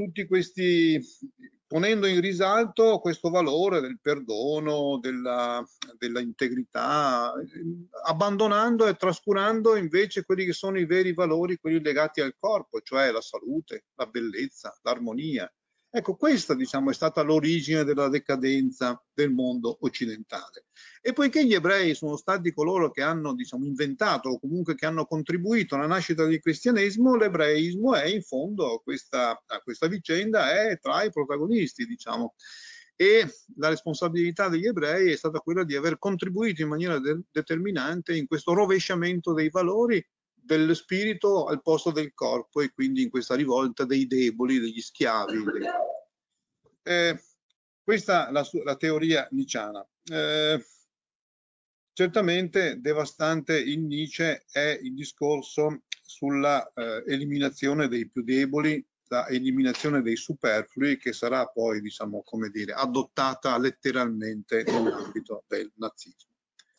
in risalto questo valore del perdono, della integrità, abbandonando e trascurando invece quelli che sono i veri valori, quelli legati al corpo, cioè la salute, la bellezza, l'armonia. Ecco, questa, diciamo, è stata l'origine della decadenza del mondo occidentale. E poiché gli ebrei sono stati coloro che hanno, diciamo, inventato o comunque che hanno contribuito alla nascita del cristianesimo, l'ebraismo è in fondo a questa vicenda, è tra i protagonisti, diciamo. E la responsabilità degli ebrei è stata quella di aver contribuito in maniera determinante in questo rovesciamento dei valori dello spirito al posto del corpo e quindi in questa rivolta dei deboli, degli schiavi. Questa è la teoria nietzschiana. Certamente devastante in Nietzsche è il discorso sulla eliminazione dei più deboli, la eliminazione dei superflui, che sarà poi, diciamo, come dire, adottata letteralmente nell'ambito del nazismo.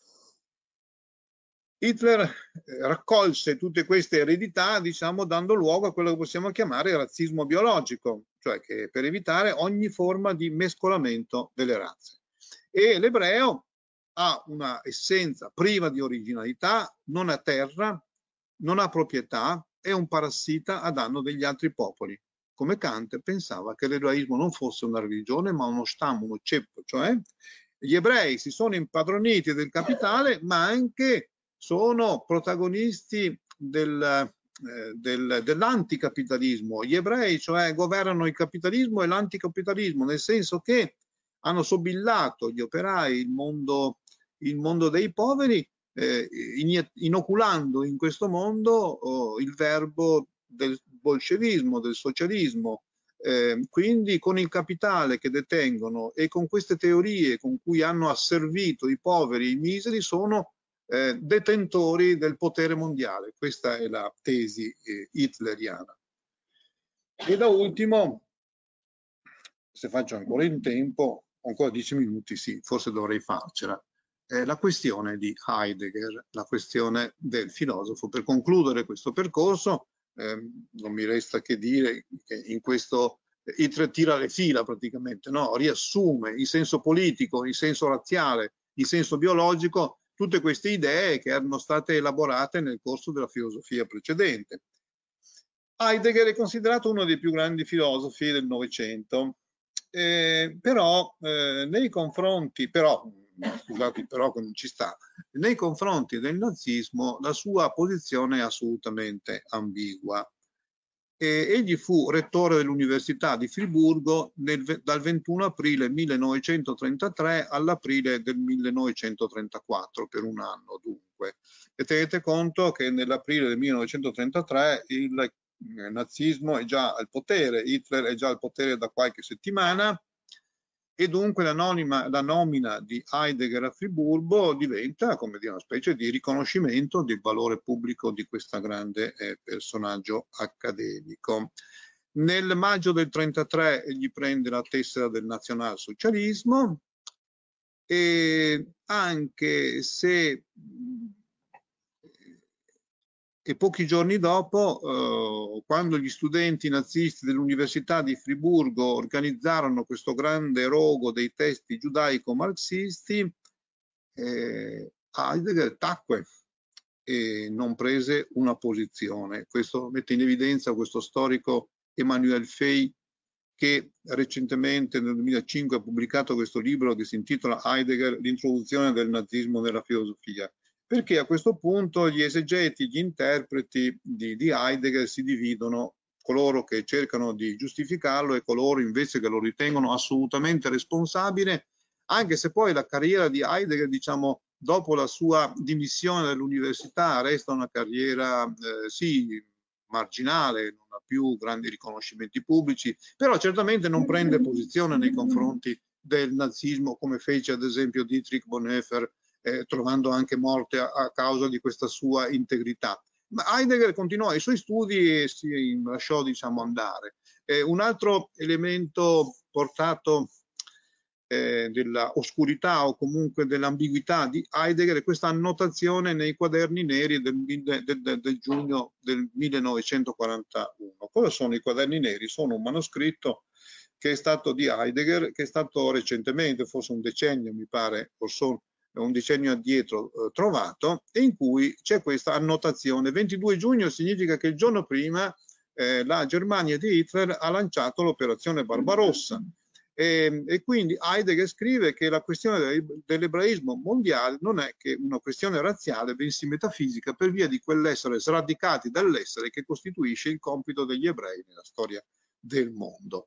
Hitler raccolse tutte queste eredità, diciamo, dando luogo a quello che possiamo chiamare razzismo biologico, cioè che per evitare ogni forma di mescolamento delle razze. E l'ebreo ha una essenza priva di originalità, non a terra, non ha proprietà, è un parassita a danno degli altri popoli. Come Kant pensava che l'ebraismo non fosse una religione, ma uno stammo, uno ceppo, cioè gli ebrei si sono impadroniti del capitale, ma anche sono protagonisti dell'anticapitalismo. Gli ebrei, cioè, governano il capitalismo e l'anticapitalismo, nel senso che hanno sobillato gli operai, il mondo dei poveri, inoculando in questo mondo il verbo del bolscevismo, del socialismo. Quindi con il capitale che detengono e con queste teorie con cui hanno asservito i poveri e i miseri sono detentori del potere mondiale. Questa è la tesi hitleriana. E da ultimo, se faccio ancora in tempo, ancora 10 minuti, sì, forse dovrei farcela, la questione di Heidegger, la questione del filosofo. Per concludere questo percorso, non mi resta che dire che in questo Hitler tira le fila praticamente, no? Riassume in senso politico, in senso razziale, in senso biologico, tutte queste idee che erano state elaborate nel corso della filosofia precedente. Heidegger è considerato uno dei più grandi filosofi del Novecento, però nei confronti, scusate, però che non ci sta, nei confronti del nazismo la sua posizione è assolutamente ambigua. Egli fu rettore dell'Università di Friburgo dal 21 aprile 1933 all'aprile del 1934, per un anno dunque. E tenete conto che nell'aprile del 1933 il nazismo è già al potere, Hitler è già al potere da qualche settimana, e dunque la nomina di Heidegger a Friburgo diventa, come dire, una specie di riconoscimento del valore pubblico di questo grande personaggio accademico. Nel maggio del 1933 egli prende la tessera del nazionalsocialismo, e anche se e pochi giorni dopo, quando gli studenti nazisti dell'Università di Friburgo organizzarono questo grande rogo dei testi giudaico-marxisti, Heidegger tacque e non prese una posizione. Questo mette in evidenza questo storico Emmanuel Fey, che recentemente nel 2005 ha pubblicato questo libro che si intitola Heidegger, l'introduzione del nazismo nella filosofia. Perché a questo punto gli esegeti, gli interpreti di Heidegger si dividono, coloro che cercano di giustificarlo e coloro invece che lo ritengono assolutamente responsabile, anche se poi la carriera di Heidegger, diciamo, dopo la sua dimissione dall'università, resta una carriera, sì, marginale, non ha più grandi riconoscimenti pubblici, però certamente non prende posizione nei confronti del nazismo, come fece ad esempio Dietrich Bonhoeffer, trovando anche morte a causa di questa sua integrità. Ma Heidegger continuò i suoi studi e si lasciò, diciamo, andare. Un altro elemento portato della oscurità o comunque dell'ambiguità di Heidegger è questa annotazione nei quaderni neri del giugno del 1941. Cosa sono i quaderni neri? Sono un manoscritto che è stato di Heidegger, che è stato recentemente, forse un decennio mi pare, o un decennio addietro trovato, e in cui c'è questa annotazione. 22 giugno significa che il giorno prima la Germania di Hitler ha lanciato l'operazione Barbarossa, e quindi Heidegger scrive che la questione dell'ebraismo mondiale non è che una questione razziale, bensì metafisica, per via di quell'essere sradicati dall'essere che costituisce il compito degli ebrei nella storia del mondo.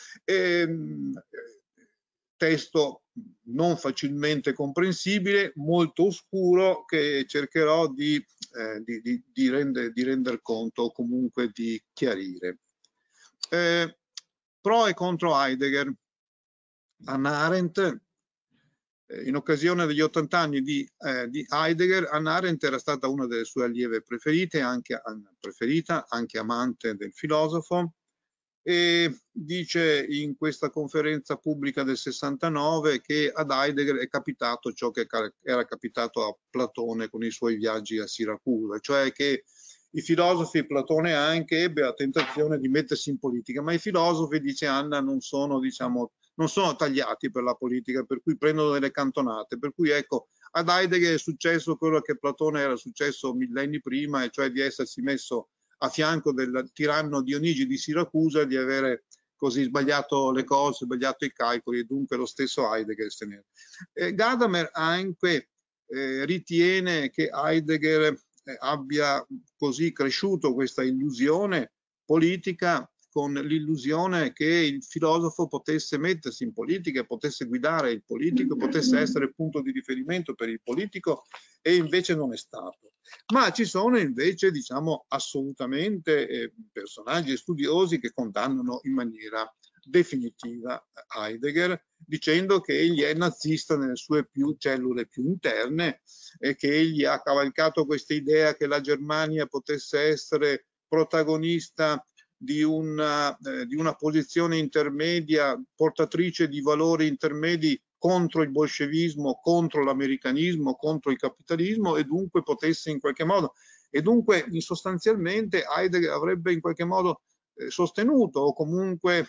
Testo non facilmente comprensibile, molto oscuro, che cercherò di render conto o comunque di chiarire. Pro e contro Heidegger. Anna Arendt, in occasione degli 80 anni di Heidegger, Anna Arendt era stata una delle sue allieve preferite, anche amante del filosofo, e dice in questa conferenza pubblica del 69 che ad Heidegger è capitato ciò che era capitato a Platone con i suoi viaggi a Siracusa, cioè che i filosofi, Platone anche, ebbe la tentazione di mettersi in politica, ma i filosofi, dice Anna, non sono, diciamo, non sono tagliati per la politica, per cui prendono delle cantonate, per cui ecco, ad Heidegger è successo quello che a Platone era successo millenni prima, e cioè di essersi messo a fianco del tiranno Dionigi di Siracusa, di avere così sbagliato le cose, sbagliato i calcoli, e dunque lo stesso Heidegger se ne è. Gadamer anche ritiene che Heidegger abbia così cresciuto questa illusione politica, con l'illusione che il filosofo potesse mettersi in politica, potesse guidare il politico, potesse essere punto di riferimento per il politico, e invece non è stato. Ma ci sono invece, diciamo, assolutamente personaggi e studiosi che condannano in maniera definitiva Heidegger, dicendo che egli è nazista nelle sue cellule più interne, e che egli ha cavalcato questa idea che la Germania potesse essere protagonista di una posizione intermedia, portatrice di valori intermedi contro il bolscevismo, contro l'americanismo, contro il capitalismo, e dunque potesse in qualche modo, e dunque sostanzialmente Heidegger avrebbe in qualche modo sostenuto, o comunque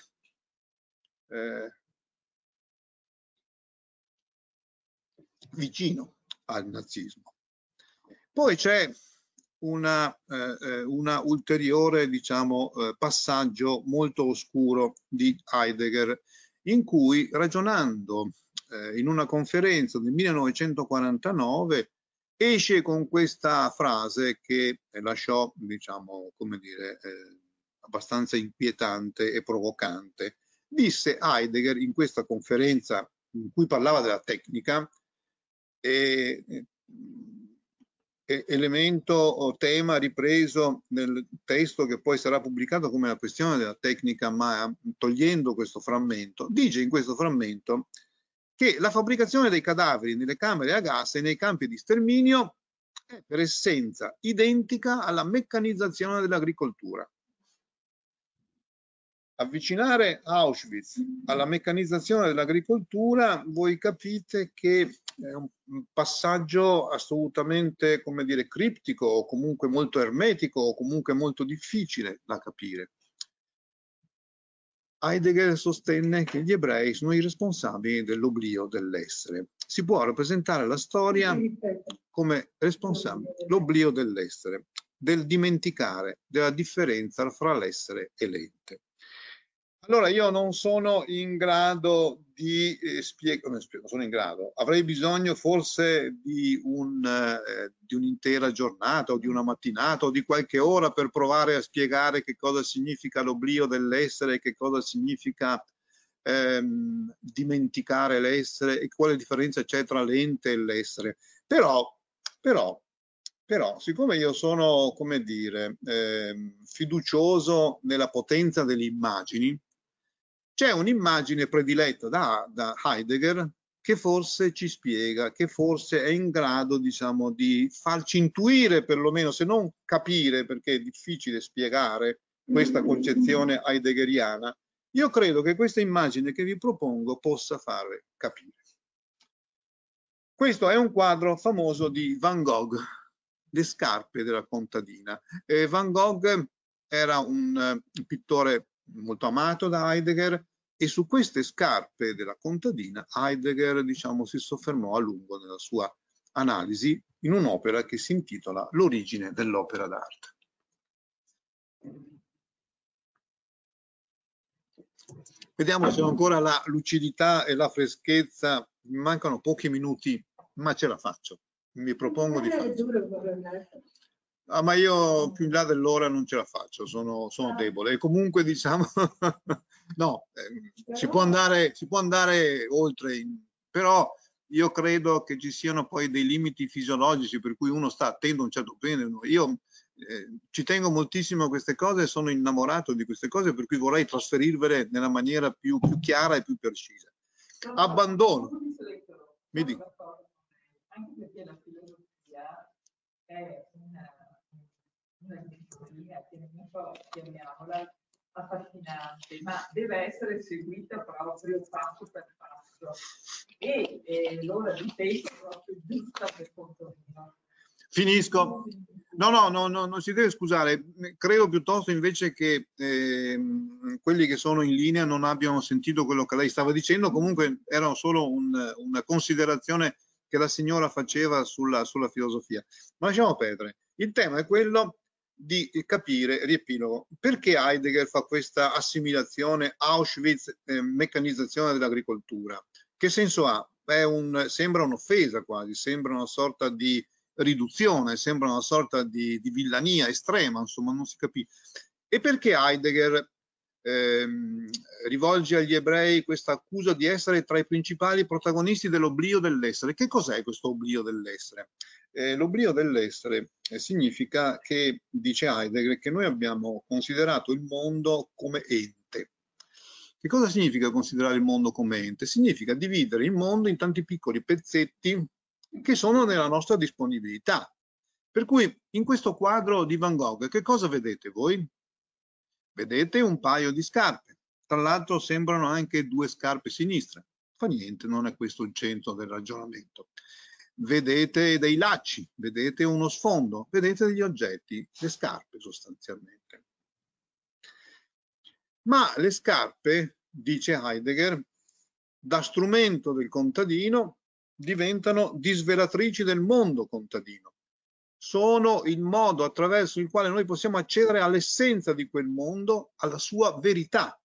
vicino al nazismo. Poi c'è una ulteriore, diciamo, passaggio molto oscuro di Heidegger, in cui, ragionando in una conferenza del 1949, esce con questa frase che lasciò, diciamo, come dire, abbastanza inquietante e provocante. Disse Heidegger in questa conferenza, in cui parlava della tecnica, elemento o tema ripreso nel testo che poi sarà pubblicato come la questione della tecnica, ma togliendo questo frammento, dice in questo frammento che la fabbricazione dei cadaveri nelle camere a gas e nei campi di sterminio è per essenza identica alla meccanizzazione dell'agricoltura. Avvicinare Auschwitz alla meccanizzazione dell'agricoltura, voi capite che è un passaggio assolutamente, come dire, criptico, o comunque molto ermetico, o comunque molto difficile da capire. Heidegger sostenne che gli ebrei sono i responsabili dell'oblio dell'essere. Si può rappresentare la storia come responsabile dell'oblio dell'essere, del dimenticare, della differenza fra l'essere e l'ente. Allora io non sono in grado di spiegare, non sono in grado, avrei bisogno forse di un'intera giornata, o di una mattinata, o di qualche ora per provare a spiegare che cosa significa l'oblio dell'essere, che cosa significa dimenticare l'essere, e quale differenza c'è tra l'ente e l'essere. Però, siccome io sono, come dire, fiducioso nella potenza delle immagini, c'è un'immagine prediletta da Heidegger che forse ci spiega, che forse è in grado, diciamo, di farci intuire, perlomeno, se non capire, perché è difficile spiegare questa concezione heideggeriana. Io credo che questa immagine che vi propongo possa fare capire. Questo è un quadro famoso di Van Gogh, Le scarpe della contadina. Van Gogh era un pittore molto amato da Heidegger, e su queste scarpe della contadina Heidegger, diciamo, si soffermò a lungo nella sua analisi, in un'opera che si intitola L'origine dell'opera d'arte. Vediamo se ho ancora la lucidità e la freschezza. Mi mancano pochi minuti, ma ce la faccio. Mi propongo di farlo. Ma io più in là dell'ora non ce la faccio, sono debole. E comunque, diciamo, no, si può andare oltre, però io credo che ci siano poi dei limiti fisiologici per cui uno sta attento a un certo punto. Io ci tengo moltissimo a queste cose, sono innamorato di queste cose, per cui vorrei trasferirvele nella maniera più chiara e più precisa. Abbandono. Mi dico. Anche perché la filosofia è una disciplina che non so, chiamiamola affascinante, ma deve essere seguita proprio passo per passo, e l'ora di tempo è proprio giusta per conto mio. Finisco. No, non si deve scusare. Credo piuttosto invece che quelli che sono in linea non abbiano sentito quello che lei stava dicendo. Comunque era solo una considerazione che la signora faceva sulla filosofia. Ma lasciamo perdere. Il tema è quello di capire, riepilogo, perché Heidegger fa questa assimilazione Auschwitz, meccanizzazione dell'agricoltura. Che senso ha? Sembra un'offesa quasi, sembra una sorta di riduzione, sembra una sorta di villania estrema, insomma, non si capisce. E perché Heidegger rivolge agli ebrei questa accusa di essere tra i principali protagonisti dell'oblio dell'essere? Che cos'è questo oblio dell'essere? L'oblio dell'essere significa che, dice Heidegger, che noi abbiamo considerato il mondo come ente. Che cosa significa considerare il mondo come ente? Significa dividere il mondo in tanti piccoli pezzetti che sono nella nostra disponibilità. Per cui in questo quadro di Van Gogh che cosa vedete voi? Vedete un paio di scarpe. Tra l'altro sembrano anche due scarpe sinistre. Fa niente, non è questo il centro del ragionamento. Vedete dei lacci, vedete uno sfondo, vedete degli oggetti, le scarpe sostanzialmente. Ma le scarpe, dice Heidegger, da strumento del contadino diventano disvelatrici del mondo contadino. Sono il modo attraverso il quale noi possiamo accedere all'essenza di quel mondo, alla sua verità.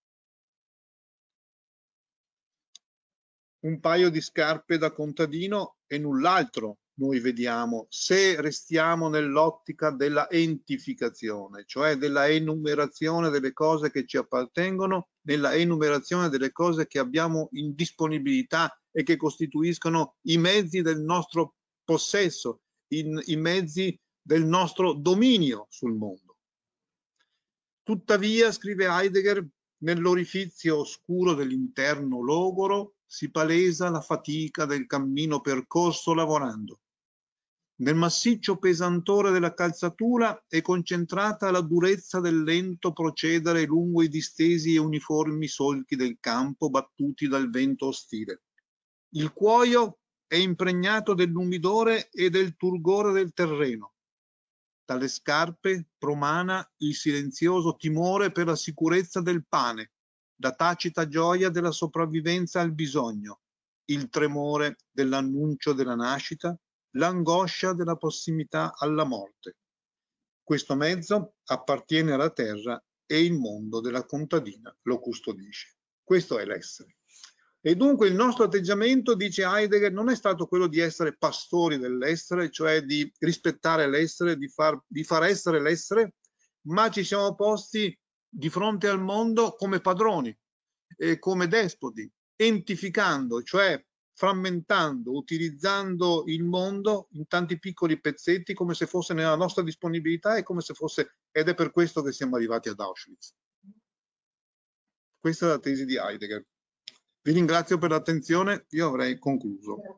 Un paio di scarpe da contadino e null'altro noi vediamo se restiamo nell'ottica della entificazione, cioè della enumerazione delle cose che ci appartengono, nella enumerazione delle cose che abbiamo in disponibilità e che costituiscono i mezzi del nostro possesso, i mezzi del nostro dominio sul mondo. Tuttavia, scrive Heidegger, nell'orifizio oscuro dell'interno logoro si palesa la fatica del cammino percorso lavorando. Nel massiccio pesantore della calzatura è concentrata la durezza del lento procedere lungo i distesi e uniformi solchi del campo battuti dal vento ostile. Il cuoio è impregnato dell'umidore e del turgore del terreno. Dalle scarpe promana il silenzioso timore per la sicurezza del pane, la tacita gioia della sopravvivenza al bisogno, il tremore dell'annuncio della nascita, l'angoscia della prossimità alla morte. Questo mezzo appartiene alla terra e il mondo della contadina lo custodisce. Questo è l'essere. E dunque il nostro atteggiamento, dice Heidegger, non è stato quello di essere pastori dell'essere, cioè di rispettare l'essere, di far essere l'essere, ma ci siamo posti di fronte al mondo come padroni, come despoti, entificando, cioè frammentando, utilizzando il mondo in tanti piccoli pezzetti come se fosse nella nostra disponibilità e come se fosse, ed è per questo che siamo arrivati ad Auschwitz. Questa è la tesi di Heidegger. Vi ringrazio per l'attenzione, io avrei concluso.